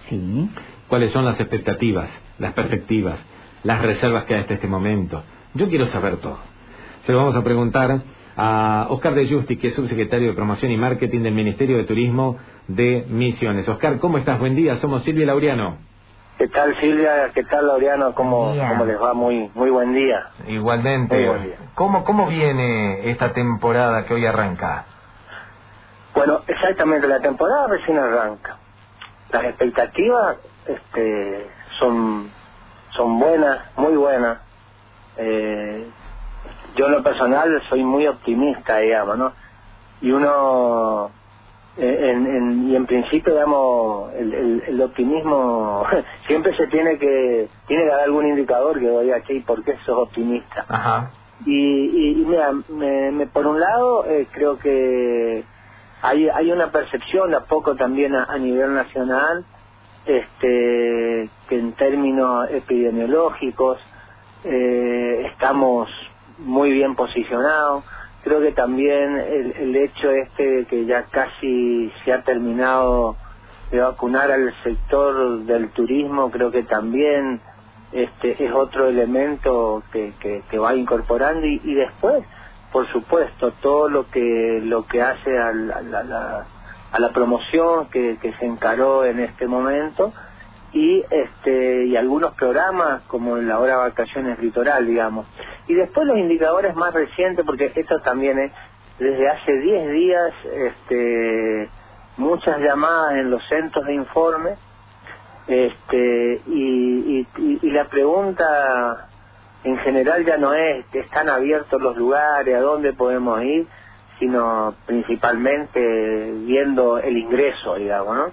Sí. ¿Cuáles son las expectativas, las perspectivas, las reservas que hay hasta este momento? Yo quiero saber todo. Se lo vamos a preguntar a Oscar de Justi, que es subsecretario de Promoción y Marketing del Ministerio de Turismo de Misiones. Oscar, ¿cómo estás? Buen día, somos Silvia y Laureano. ¿Qué tal, Silvia? ¿Qué tal, Laureano? ¿Cómo les va? Muy buen día. Igualmente. Muy buen día. ¿Cómo viene esta temporada que hoy arranca? Bueno, exactamente, la temporada recién arranca. Las expectativas son buenas, muy buenas. Yo en lo personal soy muy optimista, digamos, ¿no? Y uno, en principio, digamos, el optimismo siempre se tiene que dar algún indicador que diga, che, ¿por qué sos optimista? Ajá. Y mira, por un lado, creo que hay una percepción a poco también a nivel nacional, que en términos epidemiológicos estamos muy bien posicionados. Creo que también el hecho de que ya casi se ha terminado de vacunar al sector del turismo, creo que también es otro elemento que va incorporando y después, por supuesto, todo lo que hace a la promoción que se encaró en este momento y algunos programas como la hora vacaciones litoral, digamos. Y después los indicadores más recientes, porque esto también es desde hace 10 días muchas llamadas en los centros de informe, y la pregunta en general ya no es que están abiertos los lugares, a dónde podemos ir, sino principalmente viendo el ingreso, digamos, ¿no?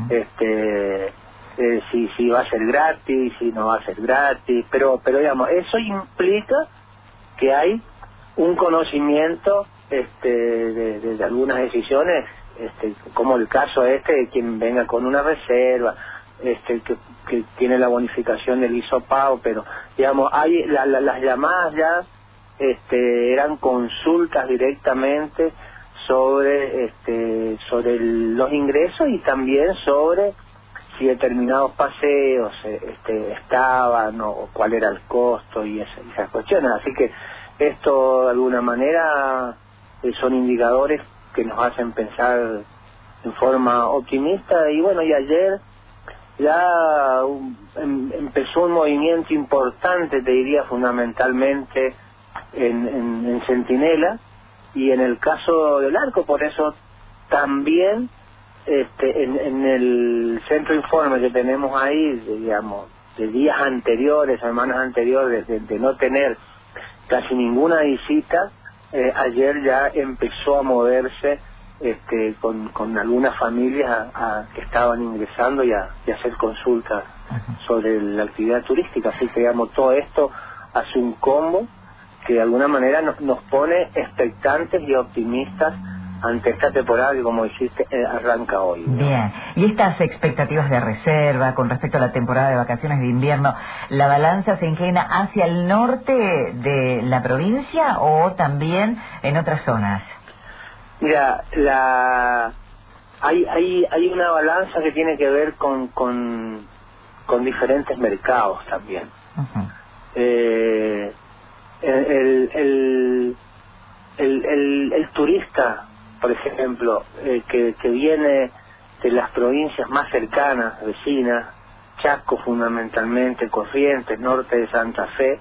Si va a ser gratis, si no va a ser gratis, pero digamos, eso implica que hay un conocimiento de algunas decisiones, como el caso de quien venga con una reserva, que tiene la bonificación del hisopado, pero digamos, hay las llamadas ya eran consultas directamente sobre los ingresos y también sobre si determinados paseos estaban o cuál era el costo y esas cuestiones. Así que esto de alguna manera son indicadores que nos hacen pensar en forma optimista. Y bueno, y ayer ya empezó un movimiento importante, te diría fundamentalmente en Centinela y en el caso del Arco. Por eso también en el centro informe que tenemos ahí, digamos, de días anteriores, semanas anteriores, de no tener casi ninguna visita, ayer ya empezó a moverse con algunas familias que estaban ingresando y a hacer consultas sobre la actividad turística. Así que, digamos, todo esto hace un combo que de alguna manera nos pone expectantes y optimistas ante esta temporada que, como dijiste, arranca hoy, ¿no? Bien, y estas expectativas de reserva con respecto a la temporada de vacaciones de invierno, ¿la balanza se inclina hacia el norte de la provincia o también en otras zonas? Mira, hay una balanza que tiene que ver con diferentes mercados también. El turista, por ejemplo, que viene de las provincias más cercanas, vecinas, Chaco fundamentalmente, Corrientes, norte de Santa Fe,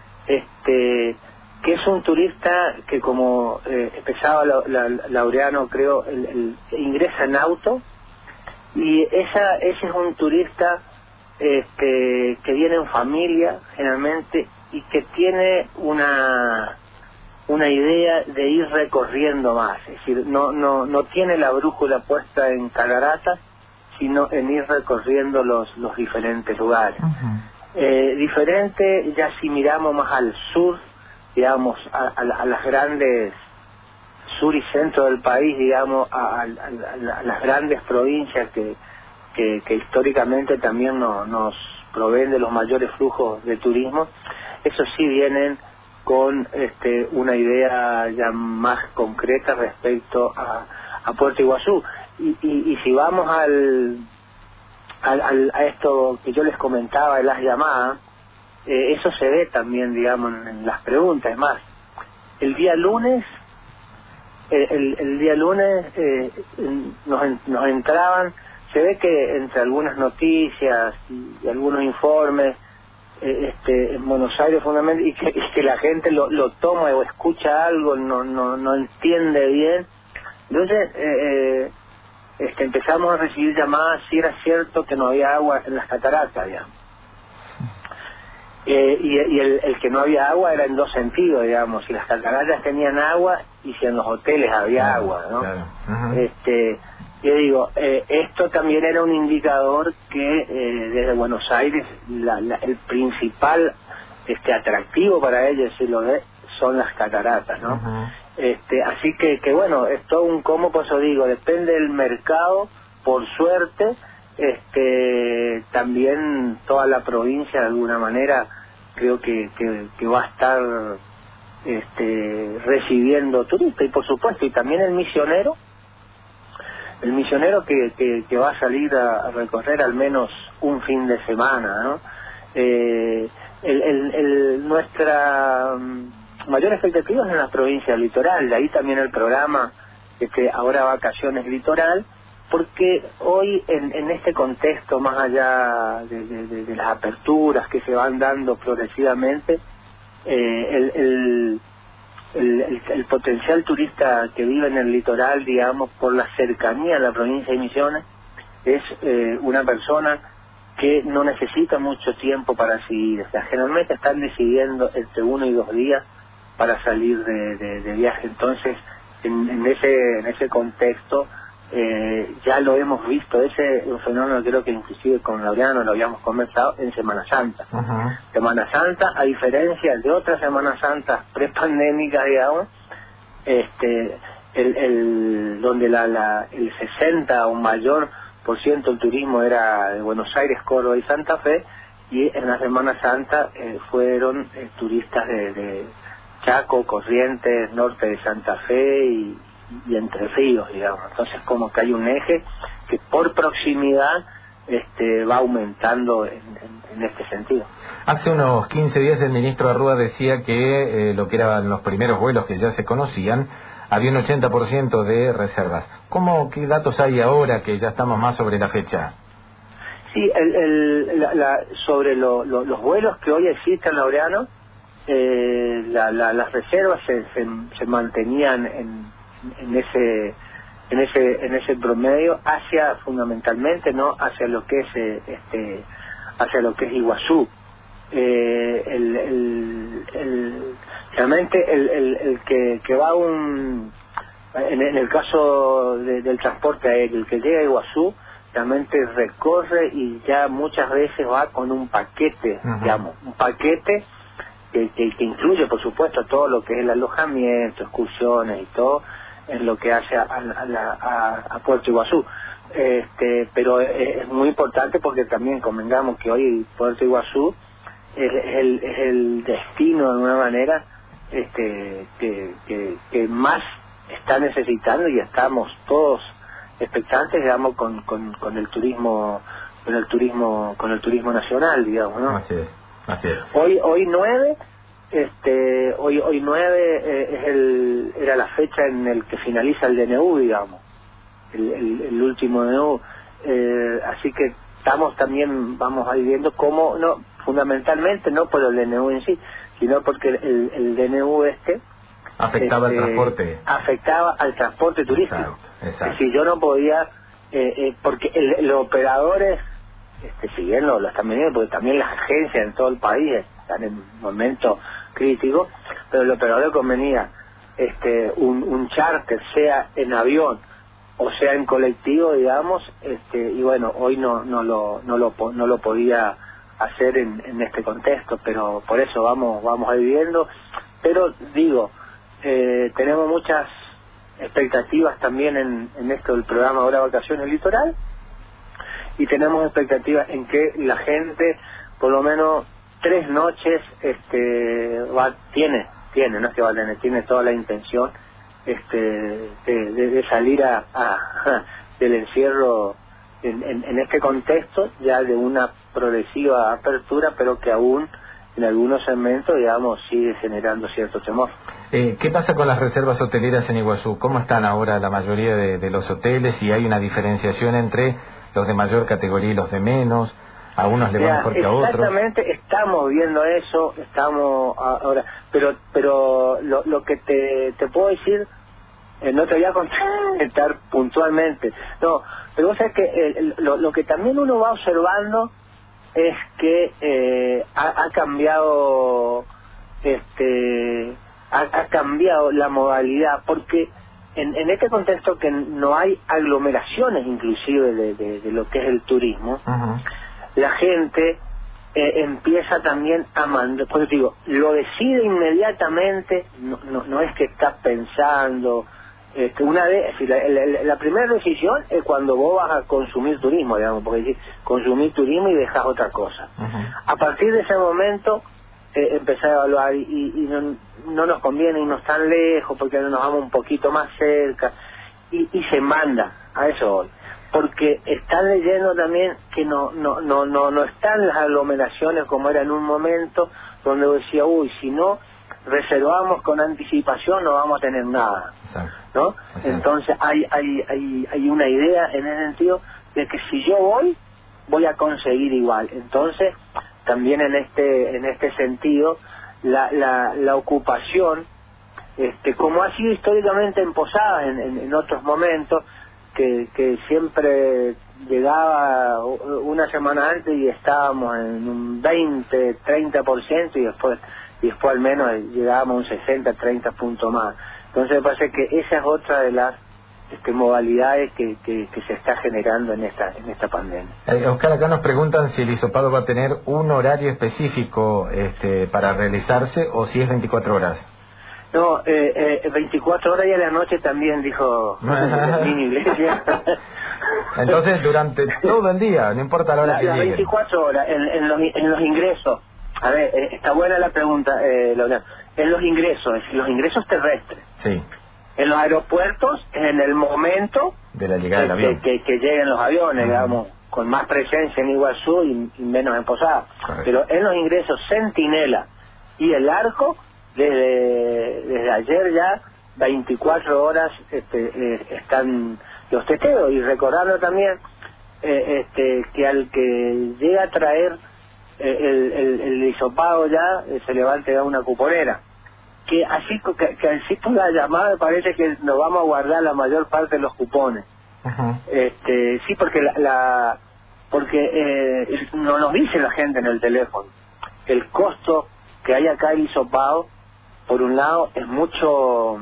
que es un turista que, como expresaba Laureano, creo, ingresa en auto, y ese es un turista que viene en familia generalmente y que tiene una idea de ir recorriendo más, es decir, no tiene la brújula puesta en Cataratas, sino en ir recorriendo los diferentes lugares. Diferente ya si miramos más al sur, digamos, a las grandes sur y centro del país, digamos, a las grandes provincias que históricamente también nos proveen de los mayores flujos de turismo. Eso sí vienen con una idea ya más concreta respecto a Puerto Iguazú. Y si vamos a esto que yo les comentaba de las llamadas, eso se ve también, digamos, en las preguntas. Es más, el día lunes nos entraban, se ve que entre algunas noticias y algunos informes, en Buenos Aires fundamentalmente, y que la gente lo toma o escucha algo, no entiende bien. Entonces empezamos a recibir llamadas si era cierto que no había agua en las cataratas, digamos. Y el que no había agua era en dos sentidos, digamos, si las cataratas tenían agua y si en los hoteles había agua, ¿no? Claro. Yo digo, esto también era un indicador que desde Buenos Aires el principal atractivo para ellos, si lo ve, son las cataratas, ¿no? Así que bueno, es todo un cómo, por eso digo, depende del mercado. Por suerte también toda la provincia de alguna manera creo que va a estar recibiendo turistas, y por supuesto, y también el misionero que va a salir a recorrer al menos un fin de semana, ¿no? Nuestra mayor expectativa es en la provincia del litoral, de ahí también el programa ahora Vacaciones Litoral, porque hoy en este contexto, más allá de las aperturas que se van dando progresivamente, el potencial turista que vive en el litoral, digamos, por la cercanía a la provincia de Misiones, es una persona que no necesita mucho tiempo para decidir. O sea, generalmente están decidiendo entre 1 y 2 días para salir de viaje. Entonces, en ese contexto, ya lo hemos visto, un fenómeno creo que inclusive con Laureano lo habíamos conversado en Semana Santa. Semana Santa, a diferencia de otras Semanas Santas prepandémicas, digamos, donde el 60 o mayor por ciento del turismo era de Buenos Aires, Córdoba y Santa Fe, y en la Semana Santa fueron turistas de Chaco, Corrientes, norte de Santa Fe y Entre Ríos, digamos. Entonces como que hay un eje que por proximidad va aumentando en este sentido. Hace unos 15 días el ministro Arrúa decía que lo que eran los primeros vuelos que ya se conocían, había un 80% de reservas. ¿Qué datos hay ahora que ya estamos más sobre la fecha? Sí, sobre los vuelos que hoy existen, Laureano, las reservas se mantenían en ese promedio fundamentalmente, no hacia lo que es Iguazú. Realmente el que va en el caso del transporte aéreo, el que llega a Iguazú realmente recorre y ya muchas veces va con un paquete, digamos, un paquete que incluye por supuesto todo lo que es el alojamiento, excursiones y todo en lo que hace a Puerto Iguazú. Pero es muy importante porque también convengamos que hoy Puerto Iguazú es el destino de alguna manera que más está necesitando, y estamos todos expectantes, digamos, con el turismo nacional, digamos, ¿no? Así es. Hoy 9 hoy 9 era la fecha en el que finaliza el DNU, digamos, el último DNU, así que vamos a ir viendo cómo, no fundamentalmente no por el DNU en sí, sino porque el DNU afectaba al transporte turístico. Exacto. Es decir, yo no podía, porque los operadores, si bien lo están vendiendo, porque también las agencias en todo el país están en un momento crítico, pero el operador convenía un charter, sea en avión o sea en colectivo, digamos, y bueno, hoy no lo podía hacer en este contexto, pero por eso vamos a ir viendo. Pero digo, tenemos muchas expectativas también en esto del programa ahora Vacaciones Litoral, y tenemos expectativas en que la gente por lo menos 3 noches tiene, no es que va a tener, tiene toda la intención de salir del encierro en este contexto ya de una progresiva apertura, pero que aún en algunos segmentos, digamos, sigue generando cierto temor. ¿Qué pasa con las reservas hoteleras en Iguazú? ¿Cómo están ahora la mayoría de los hoteles? ¿Y hay una diferenciación entre los de mayor categoría y los de menos? ¿A unos le va mejor que a otros? Exactamente, estamos viendo eso, estamos ahora, pero lo que te puedo decir, no te voy a contestar puntualmente, no, pero vos sabés que lo que también uno va observando es que ha cambiado ha cambiado la modalidad, porque en este contexto que no hay aglomeraciones inclusive de lo que es el turismo, la gente empieza también a mandar, pues digo, lo decide inmediatamente, no es que está pensando, una vez, la primera decisión es cuando vos vas a consumir turismo, digamos, porque decir, consumir turismo y dejas otra cosa. A partir de ese momento empezar a evaluar y no nos conviene irnos tan lejos porque nos vamos un poquito más cerca y se manda a eso hoy, porque están leyendo también que no están las aglomeraciones como era en un momento donde decía, uy, si no reservamos con anticipación no vamos a tener nada, ¿no? Entonces hay una idea en ese sentido de que si yo voy a conseguir igual. Entonces también en este sentido la ocupación, como ha sido históricamente en posadas en otros momentos, que siempre llegaba una semana antes y estábamos en un 20-30% y después al menos llegábamos a un 60-30 puntos más. Entonces me parece que esa es otra de las modalidades que se está generando en esta pandemia. Oscar, acá nos preguntan si el hisopado va a tener un horario específico para realizarse o si es 24 horas. No, 24 horas y a la noche también, dijo Mini Iglesia. Entonces durante todo el día, no importa la hora que lleguen. 24 horas en los ingresos. A ver, está buena la pregunta, Leonardo. En los ingresos terrestres. Sí. En los aeropuertos, en el momento de la llegada del avión, que lleguen los aviones, digamos, con más presencia en Iguazú y menos en Posada. Correcto. Pero en los ingresos Centinela y el Arco, desde ayer ya 24 horas están los testeos. Y recordando también que al que llega a traer el hisopado ya se le va a entregar una cuponera, que así por la llamada me parece que nos vamos a guardar la mayor parte de los cupones. Sí, porque porque no nos dice la gente en el teléfono el costo que hay acá el hisopado. Por un lado es mucho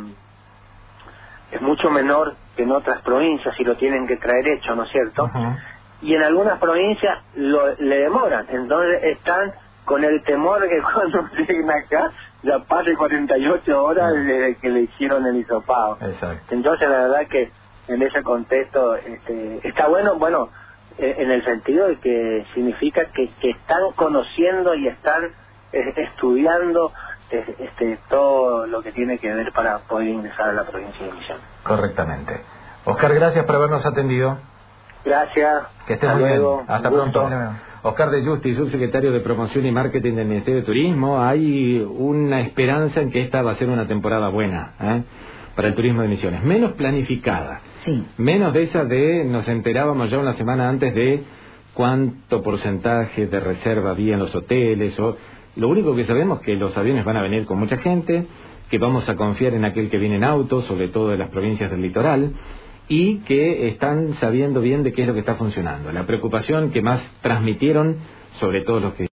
menor que en otras provincias si lo tienen que traer hecho, ¿no es cierto? Y en algunas provincias le demoran, entonces están con el temor de que cuando lleguen acá ya pase 48 horas desde que le hicieron el hisopado. Exacto. Entonces la verdad que en ese contexto está bueno, en el sentido de que significa que están conociendo y están estudiando todo lo que tiene que ver para poder ingresar a la provincia de Misiones. Correctamente. Oscar, gracias por habernos atendido. Gracias. Que estés muy bien. Hasta pronto. Oscar de Justi, subsecretario de Promoción y Marketing del Ministerio de Turismo. Hay una esperanza en que esta va a ser una temporada buena para el turismo de Misiones. Menos planificada. Sí. Menos de esa nos enterábamos ya una semana antes de cuánto porcentaje de reserva había en los hoteles. Lo único que sabemos es que los aviones van a venir con mucha gente, que vamos a confiar en aquel que viene en auto, sobre todo de las provincias del litoral, y que están sabiendo bien de qué es lo que está funcionando. La preocupación que más transmitieron, sobre todo los que